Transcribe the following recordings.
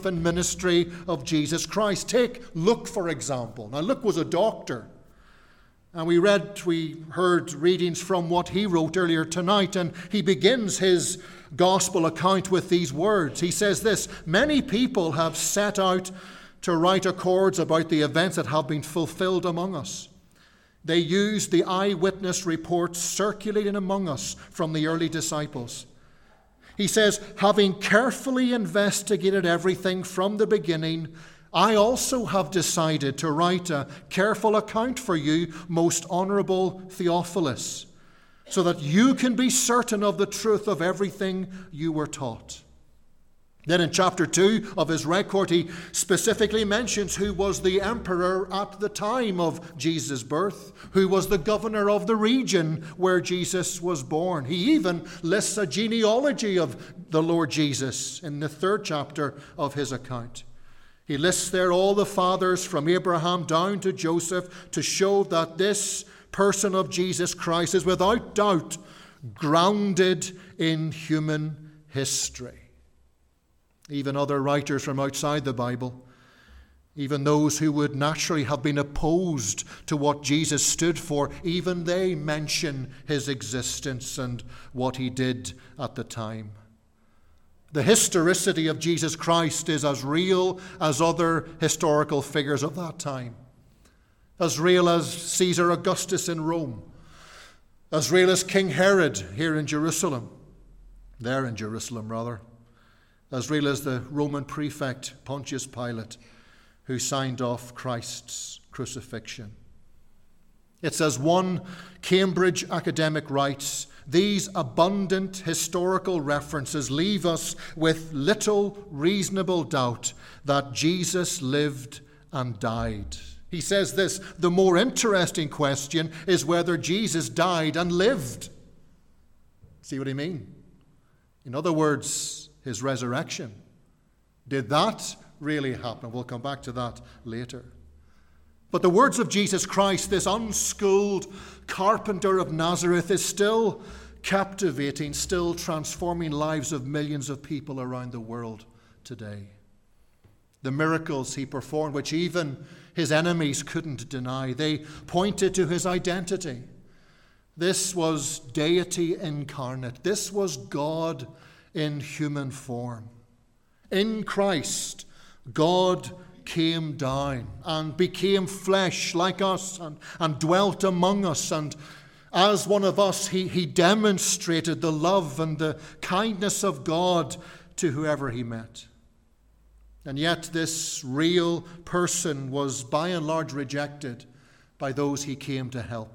and ministry of Jesus Christ. Take Luke, for example. Now, Luke was a doctor. And we heard readings from what he wrote earlier tonight, and he begins his gospel account with these words. He says this: "Many people have set out to write accords about the events that have been fulfilled among us. They used the eyewitness reports circulating among us from the early disciples." He says, "Having carefully investigated everything from the beginning, I also have decided to write a careful account for you, most honorable Theophilus, so that you can be certain of the truth of everything you were taught." Then in chapter 2 of his record, he specifically mentions who was the emperor at the time of Jesus' birth, who was the governor of the region where Jesus was born. He even lists a genealogy of the Lord Jesus in the 3rd chapter of his account. He lists there all the fathers from Abraham down to Joseph to show that this person of Jesus Christ is without doubt grounded in human history. Even other writers from outside the Bible, even those who would naturally have been opposed to what Jesus stood for, even they mention his existence and what he did at the time. The historicity of Jesus Christ is as real as other historical figures of that time. As real as Caesar Augustus in Rome. As real as King Herod here in Jerusalem. There in Jerusalem, rather. As real as the Roman prefect Pontius Pilate, who signed off Christ's crucifixion. It's as one Cambridge academic writes, "These abundant historical references leave us with little reasonable doubt that Jesus lived and died." He says this: "The more interesting question is whether Jesus died and lived." See what I mean? In other words, his resurrection. Did that really happen? We'll come back to that later. But the words of Jesus Christ, this unschooled carpenter of Nazareth, is still captivating, still transforming lives of millions of people around the world today. The miracles he performed, which even his enemies couldn't deny, they pointed to his identity. This was deity incarnate. This was God in human form. In Christ, God came down and became flesh like us and dwelt among us. And as one of us, he demonstrated the love and the kindness of God to whoever he met. And yet this real person was by and large rejected by those he came to help.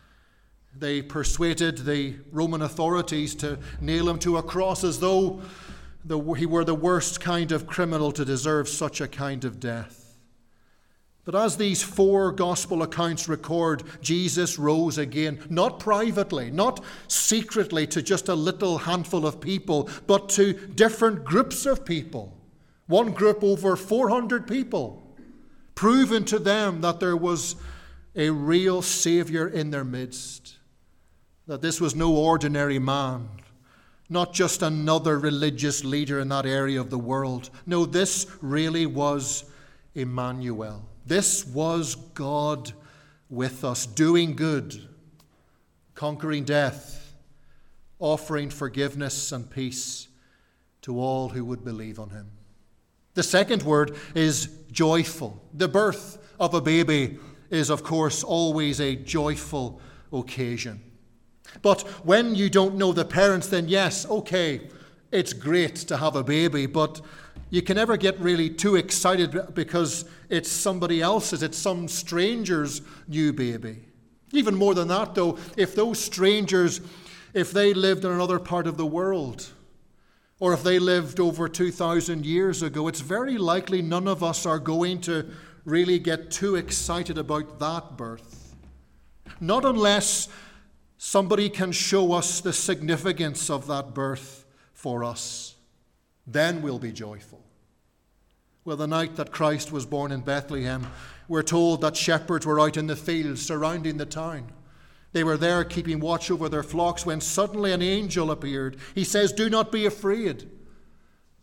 They persuaded the Roman authorities to nail him to a cross as though he were the worst kind of criminal to deserve such a kind of death. But as these 4 gospel accounts record, Jesus rose again, not privately, not secretly to just a little handful of people, but to different groups of people. One group over 400 people, proving to them that there was a real Savior in their midst, that this was no ordinary man, not just another religious leader in that area of the world. No, this really was Emmanuel. This was God with us, doing good, conquering death, offering forgiveness and peace to all who would believe on him. The second word is joyful. The birth of a baby is, of course, always a joyful occasion. But when you don't know the parents, then yes, okay, it's great to have a baby, but you can never get really too excited because it's somebody else's, it's some stranger's new baby. Even more than that, though, if those strangers, if they lived in another part of the world, or if they lived over 2,000 years ago, it's very likely none of us are going to really get too excited about that birth. Not unless somebody can show us the significance of that birth for us. Then we'll be joyful. Well, the night that Christ was born in Bethlehem, we're told that shepherds were out in the fields surrounding the town. They were there keeping watch over their flocks when suddenly an angel appeared. He says, "Do not be afraid."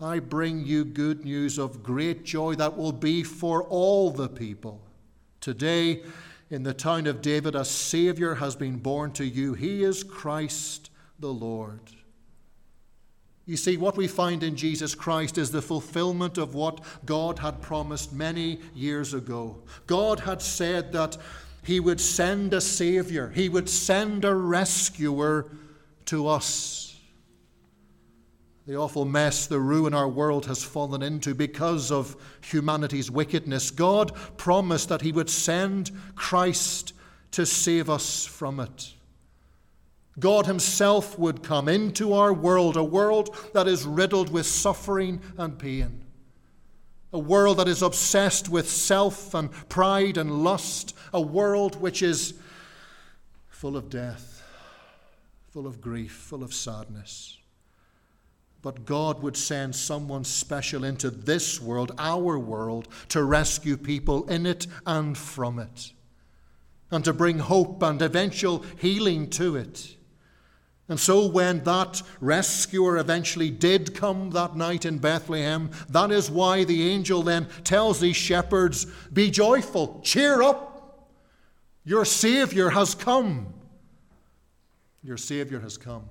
I bring you good news of great joy that will be for all the people. Today, in the town of David, a Savior has been born to you. He is Christ the Lord. You see, what we find in Jesus Christ is the fulfillment of what God had promised many years ago. God had said that He would send a Savior. He would send a rescuer to us. The awful mess, the ruin our world has fallen into because of humanity's wickedness, God promised that He would send Christ to save us from it. God Himself would come into our world, a world that is riddled with suffering and pain, a world that is obsessed with self and pride and lust, a world which is full of death, full of grief, full of sadness. But God would send someone special into this world, our world, to rescue people in it and from it, and to bring hope and eventual healing to it. And so when that rescuer eventually did come that night in Bethlehem, that is why the angel then tells these shepherds, be joyful, cheer up, your Savior has come. Your Savior has come.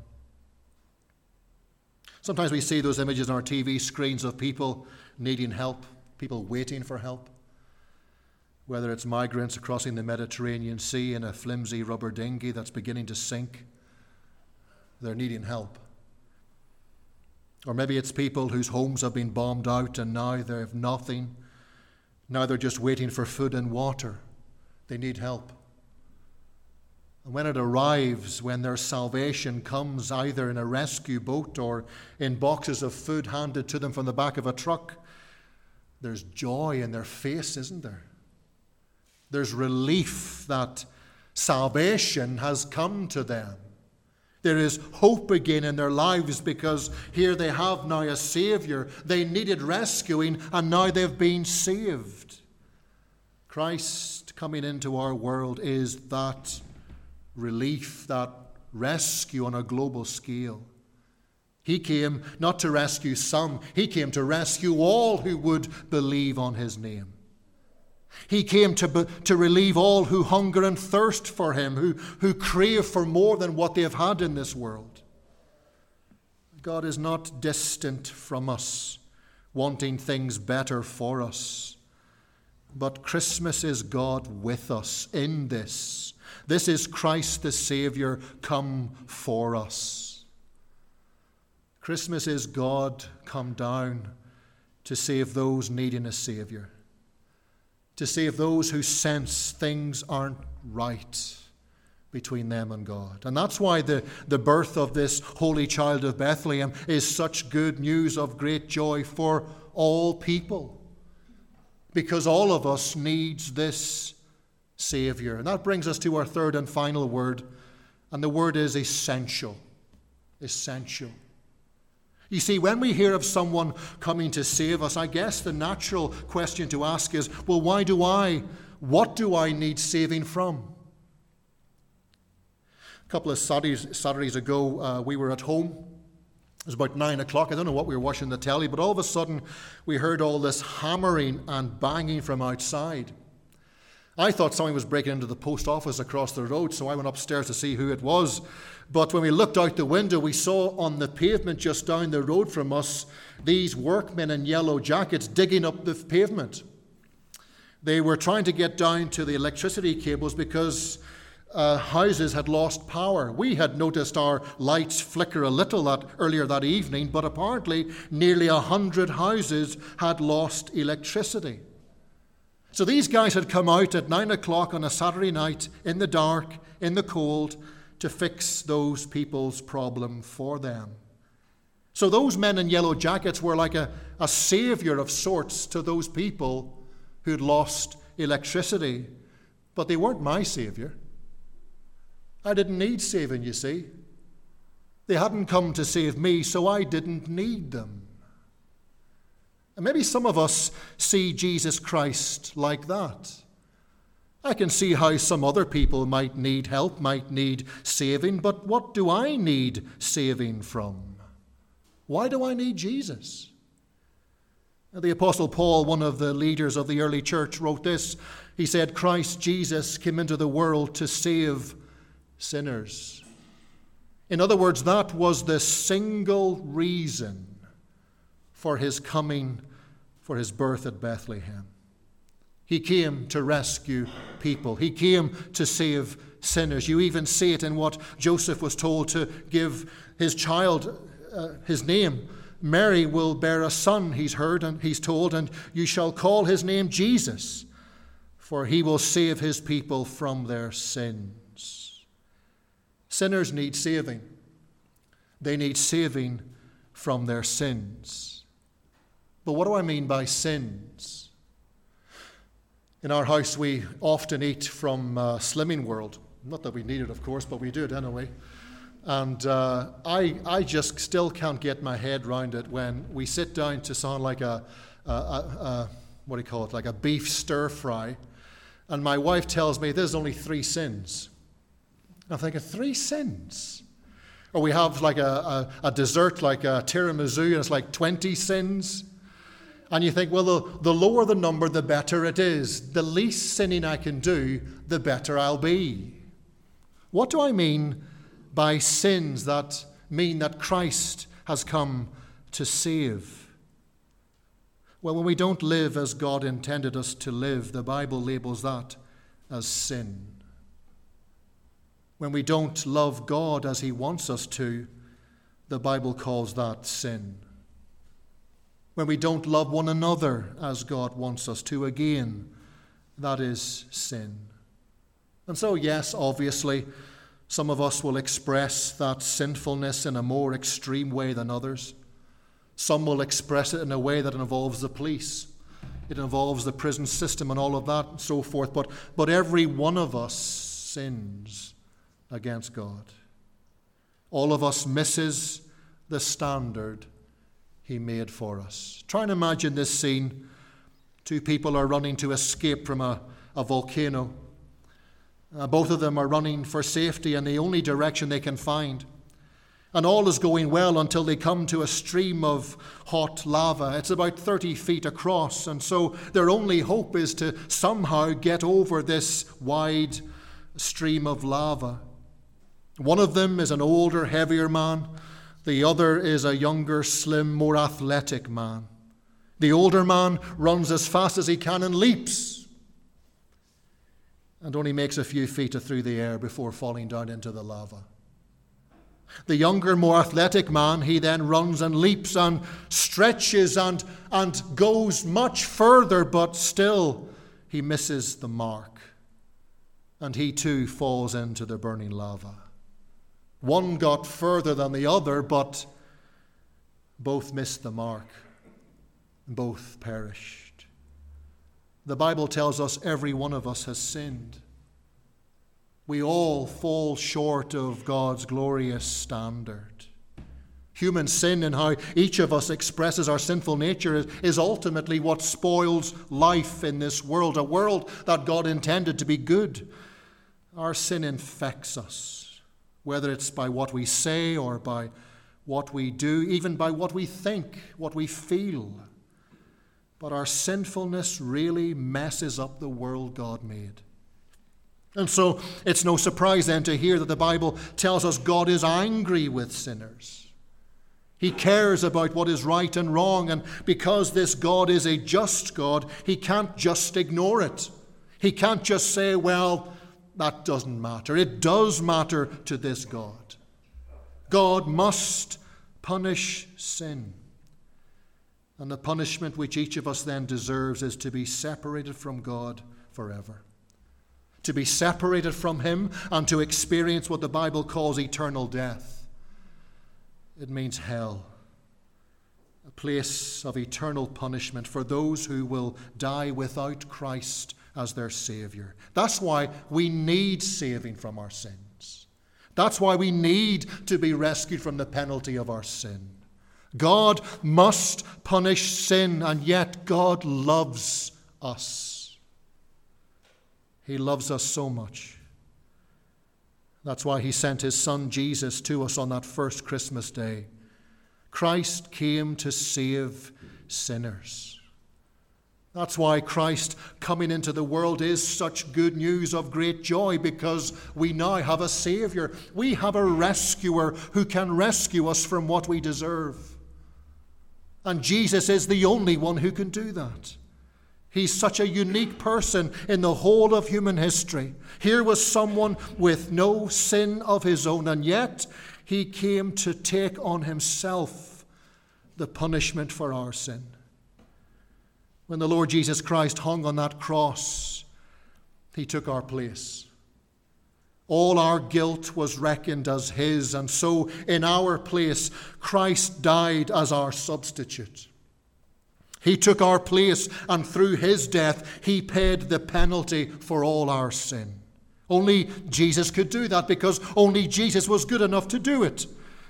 Sometimes we see those images on our TV screens of people needing help, people waiting for help. Whether it's migrants crossing the Mediterranean Sea in a flimsy rubber dinghy that's beginning to sink, they're needing help. Or maybe it's people whose homes have been bombed out and now they have nothing. Now they're just waiting for food and water. They need help. And when it arrives, when their salvation comes either in a rescue boat or in boxes of food handed to them from the back of a truck, there's joy in their face, isn't there? There's relief that salvation has come to them. There is hope again in their lives because here they have now a Savior. They needed rescuing and now they've been saved. Christ coming into our world is that relief, that rescue on a global scale. He came not to rescue some, He came to rescue all who would believe on His name. He came to relieve all who hunger and thirst for Him, who crave for more than what they have had in this world. God is not distant from us, wanting things better for us. But Christmas is God with us in this. This is Christ the Savior come for us. Christmas is God come down to save those needing a Savior, to save those who sense things aren't right between them and God. And that's why the birth of this holy child of Bethlehem is such good news of great joy for all people, because all of us needs this Savior. And that brings us to our third and final word, and the word is essential. Essential. You see, when we hear of someone coming to save us, I guess the natural question to ask is, well, what do I need saving from? A couple of Saturdays ago, we were at home. It was about 9 o'clock. I don't know what we were watching the telly, but all of a sudden we heard all this hammering and banging from outside. I thought someone was breaking into the post office across the road, so I went upstairs to see who it was. But when we looked out the window, we saw on the pavement just down the road from us these workmen in yellow jackets digging up the pavement. They were trying to get down to the electricity cables because houses had lost power. We had noticed our lights flicker a little earlier that evening, but apparently nearly 100 houses had lost electricity. So these guys had come out at 9 o'clock on a Saturday night in the dark, in the cold, to fix those people's problem for them. So those men in yellow jackets were like a savior of sorts to those people who'd lost electricity. But they weren't my savior. I didn't need saving, you see. They hadn't come to save me, so I didn't need them. And maybe some of us see Jesus Christ like that. I can see how some other people might need help, might need saving, but what do I need saving from? Why do I need Jesus? The Apostle Paul, one of the leaders of the early church, wrote this. He said, Christ Jesus came into the world to save sinners. In other words, that was the single reason for his coming, for his birth at Bethlehem. He came to rescue people. He came to save sinners. You even see it in what Joseph was told to give his child his name. Mary will bear a son, he's heard, and he's told, and you shall call his name Jesus, for he will save his people from their sins. Sinners need saving. They need saving from their sins. But what do I mean by sins? In our house, we often eat from Slimming World. Not that we need it, of course, but we do it anyway. And I just still can't get my head around it when we sit down to something like like a beef stir fry, and my wife tells me there's only 3 sins. I'm thinking, 3 sins? Or we have like a dessert like a tiramisu, and it's like 20 sins. And you think, well, the lower the number, the better it is. The least sinning I can do, the better I'll be. What do I mean by sins that mean that Christ has come to save? Well, when we don't live as God intended us to live, the Bible labels that as sin. When we don't love God as he wants us to, the Bible calls that sin. When we don't love one another as God wants us to, again, that is sin. And so, yes, obviously, some of us will express that sinfulness in a more extreme way than others. Some will express it in a way that involves the police. It involves the prison system and all of that and so forth. But every one of us sins against God. All of us misses the standard he made for us. Try and imagine this scene. 2 people are running to escape from a volcano. Both of them are running for safety in the only direction they can find. And all is going well until they come to a stream of hot lava. It's about 30 feet across, and so their only hope is to somehow get over this wide stream of lava. One of them is an older, heavier man. The other is a younger, slim, more athletic man. The older man runs as fast as he can and leaps, and only makes a few feet through the air before falling down into the lava. The younger, more athletic man, he then runs and leaps and stretches and goes much further, but still he misses the mark. And he too falls into the burning lava. One got further than the other, but both missed the mark. Both perished. The Bible tells us every one of us has sinned. We all fall short of God's glorious standard. Human sin and how each of us expresses our sinful nature is ultimately what spoils life in this world, a world that God intended to be good. Our sin infects us, whether it's by what we say or by what we do, even by what we think, what we feel. But our sinfulness really messes up the world God made. And so it's no surprise then to hear that the Bible tells us God is angry with sinners. He cares about what is right and wrong, and because this God is a just God, he can't just ignore it. He can't just say, well, that doesn't matter. It does matter to this God. God must punish sin. And the punishment which each of us then deserves is to be separated from God forever. To be separated from him and to experience what the Bible calls eternal death. It means hell. A place of eternal punishment for those who will die without Christ as their Savior. That's why we need saving from our sins. That's why we need to be rescued from the penalty of our sin. God must punish sin, and yet God loves us. He loves us so much. That's why he sent his son Jesus to us on that first Christmas day. Christ came to save sinners. That's why Christ coming into the world is such good news of great joy, because we now have a Savior. We have a rescuer who can rescue us from what we deserve. And Jesus is the only one who can do that. He's such a unique person in the whole of human history. Here was someone with no sin of his own, and yet he came to take on himself the punishment for our sin. When the Lord Jesus Christ hung on that cross, he took our place. All our guilt was reckoned as his, and so in our place, Christ died as our substitute. He took our place, and through his death, he paid the penalty for all our sin. Only Jesus could do that, because only Jesus was good enough to do it.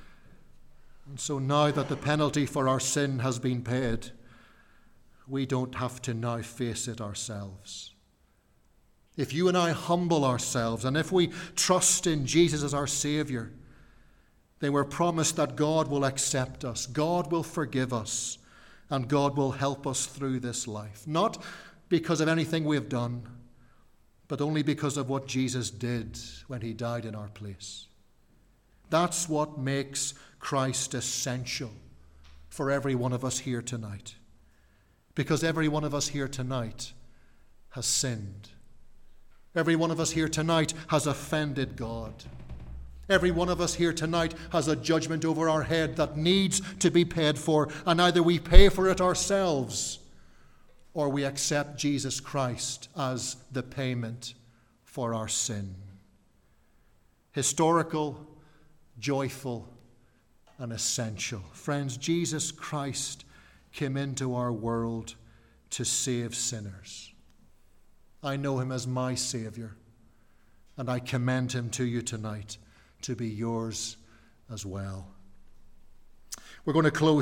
And so now that the penalty for our sin has been paid, we don't have to now face it ourselves. If you and I humble ourselves, and if we trust in Jesus as our Savior, then we're promised that God will accept us, God will forgive us, and God will help us through this life. Not because of anything we've done, but only because of what Jesus did when he died in our place. That's what makes Christ essential for every one of us here tonight. Because every one of us here tonight has sinned. Every one of us here tonight has offended God. Every one of us here tonight has a judgment over our head that needs to be paid for, and either we pay for it ourselves or we accept Jesus Christ as the payment for our sin. Historical, joyful, and essential. Friends, Jesus Christ came into our world to save sinners. I know him as my Savior, and I commend him to you tonight to be yours as well. We're going to close